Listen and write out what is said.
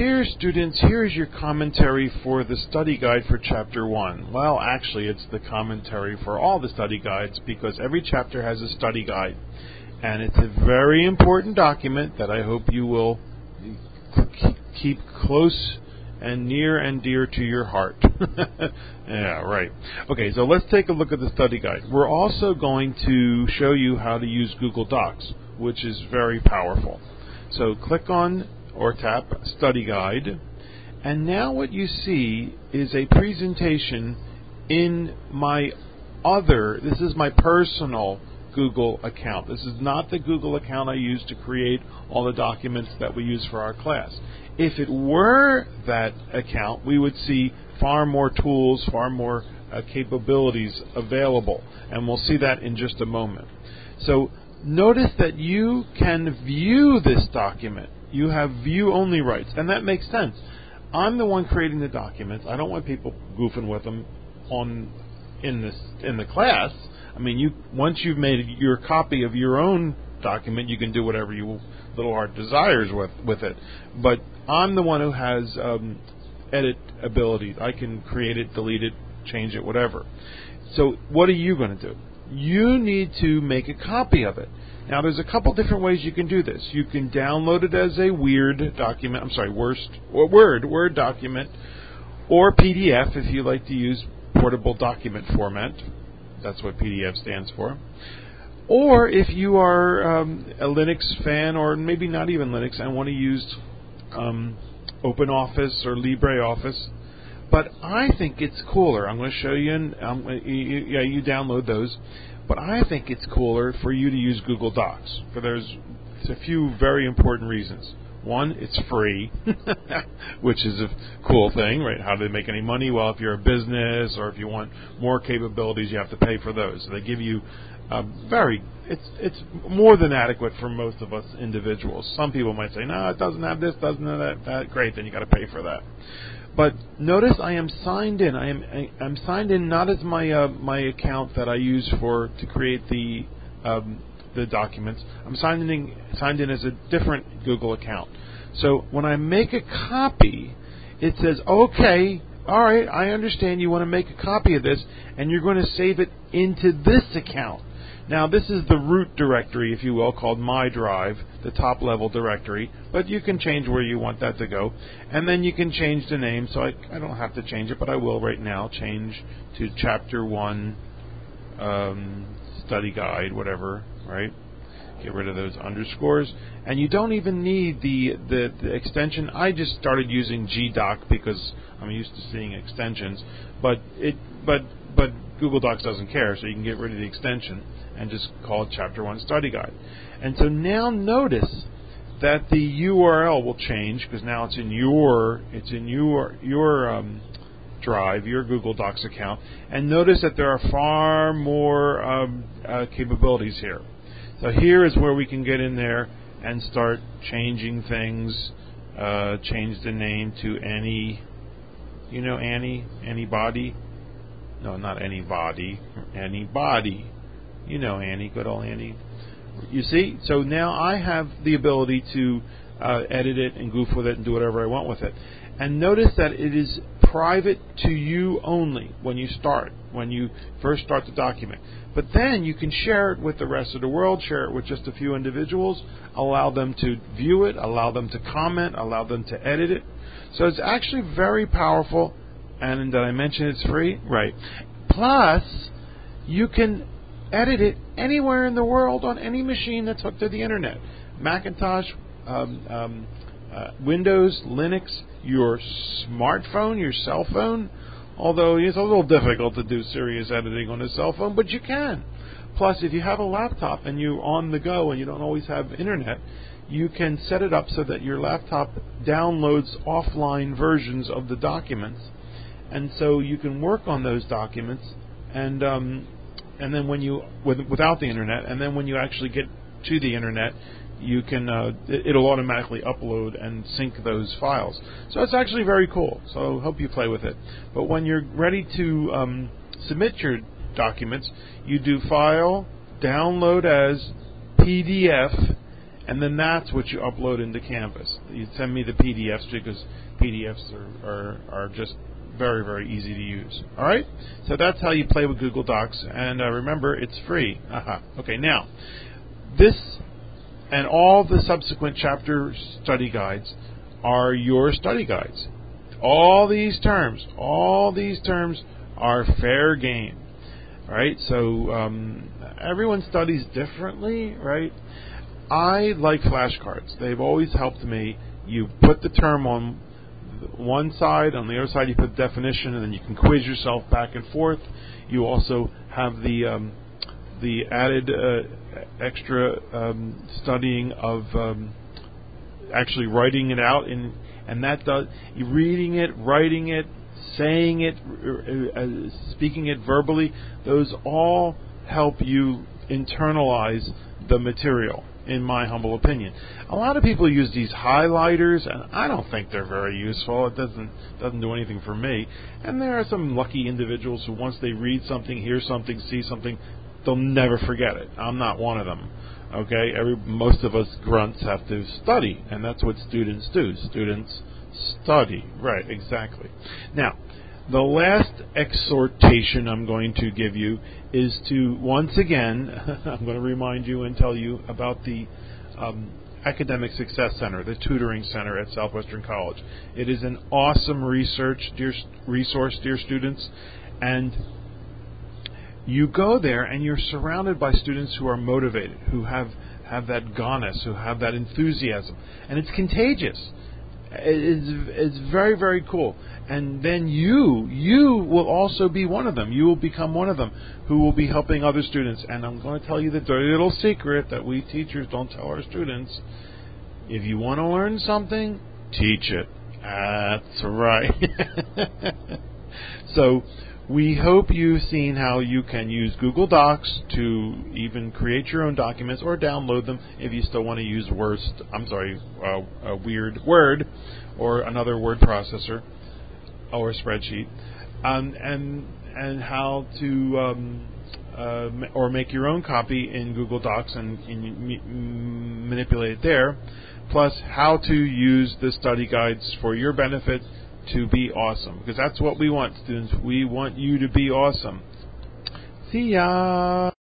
Dear students, here's your commentary for the study guide for Chapter 1. Well, actually, it's the commentary for all the study guides because every chapter has a study guide. And it's a very important document that I hope you will keep close and near and dear to your heart. Yeah, right. Okay, so let's take a look at the study guide. We're also going to show you how to use Google Docs, which is very powerful. So click on or tap Study Guide, and now what you see is a presentation in my this is my personal Google account. This is not the Google account I use to create all the documents that we use for our class. If it were that account, we would see far more tools, far more capabilities available, and we'll see that in just a moment. So notice that you can view this document. You have view-only rights, and that makes sense. I'm the one creating the documents. I don't want people goofing with them in the class. I mean, once you've made your copy of your own document, you can do whatever your little heart desires with it. But I'm the one who has edit ability. I can create it, delete it, change it, whatever. So what are you going to do? You need to make a copy of it. Now, there's a couple different ways you can do this. You can download it as a Word document, Word document, or PDF if you like to use portable document format. That's what PDF stands for. Or if you are a Linux fan, or maybe not even Linux, and want to use OpenOffice or LibreOffice. But I think it's cooler. I'm going to show you, you download those. But I think it's cooler for you to use Google Docs. There's a few very important reasons. One, it's free, which is a cool thing, right? How do they make any money? Well, if you're a business or if you want more capabilities, you have to pay for those. So they give you it's more than adequate for most of us individuals. Some people might say, no, it doesn't have this, doesn't have that. Great, then you got to pay for that. But notice I am signed in. I'm signed in not as my account that I use to create the documents. I'm signed in as a different Google account. So when I make a copy, it says, okay, all right, I understand you want to make a copy of this, and you're going to save it into this account. Now, this is the root directory, if you will, called My Drive, the top-level directory, but you can change where you want that to go. And then you can change the name, so I don't have to change it, but I will right now change to Chapter 1 Study Guide, whatever, right? Get rid of those underscores. And you don't even need the extension. I just started using GDoc because I'm used to seeing extensions, but Google Docs doesn't care, so you can get rid of the extension and just call it Chapter 1 Study Guide. And so now notice that the URL will change because now it's in your Drive, your Google Docs account. And notice that there are far more capabilities here. So here is where we can get in there and start changing things. Change the name to Annie. You know Annie? Anybody? No, not anybody. Anybody. You know Annie, good old Annie. You see? So now I have the ability to edit it and goof with it and do whatever I want with it. And notice that it is private to you only when you first start the document. But then you can share it with the rest of the world, share it with just a few individuals, allow them to view it, allow them to comment, allow them to edit it. So it's actually very powerful. And did I mention it's free? Right. Plus, you can edit it anywhere in the world on any machine that's hooked to the internet. Macintosh, Windows, Linux, your smartphone, your cell phone. Although it's a little difficult to do serious editing on a cell phone, but you can. Plus, if you have a laptop and you're on the go and you don't always have internet, you can set it up so that your laptop downloads offline versions of the documents. And so you can work on those documents and then without the internet, and then when you actually get to the internet, you can it'll automatically upload and sync those files. So it's actually very cool. So I hope you play with it. But when you're ready to submit your documents, you do File, Download as PDF, and then that's what you upload into Canvas. You send me the PDFs because PDFs are just very, very easy to use. All right? So that's how you play with Google Docs, and remember, it's free. Okay, now, this and all the subsequent chapter study guides are your study guides. All these terms are fair game. Right? So everyone studies differently, right? I like flashcards. They've always helped me. You put the term on one side, on the other side you put the definition, and then you can quiz yourself back and forth. You also have the added extra studying of actually writing it out, and that does reading it, writing it, saying it, speaking it verbally. Those all help you internalize the material, in my humble opinion. A lot of people use these highlighters, and I don't think they're very useful. It doesn't do anything for me. And there are some lucky individuals who, once they read something, hear something, see something, they'll never forget it. I'm not one of them. Okay, most of us grunts have to study, and that's what students do. Students study. Right, exactly. Now, the last exhortation I'm going to give you is to, once again, I'm going to remind you and tell you about the Academic Success Center, the tutoring center at Southwestern College. It is an awesome resource, dear students, and you go there and you're surrounded by students who are motivated, who have that gonus, who have that enthusiasm, and it's contagious. It's very, very cool. And then you will also be one of them. You will become one of them who will be helping other students. And I'm going to tell you the dirty little secret that we teachers don't tell our students. If you want to learn something, teach it. That's right. So we hope you've seen how you can use Google Docs to even create your own documents or download them if you still want to use a weird Word or another word processor or spreadsheet, and how to or make your own copy in Google Docs and manipulate it there, plus how to use the study guides for your benefit to be awesome, because that's what we want, students. We want you to be awesome. See ya!